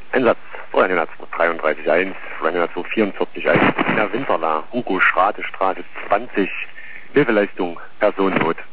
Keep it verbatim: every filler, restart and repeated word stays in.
Einsatz dreihundertdreiunddreißig eins, dreihundertvierundvierzig eins, Wiener Winterla, Hugo Strate, Straße zwanzig, Hilfeleistung, Personennot.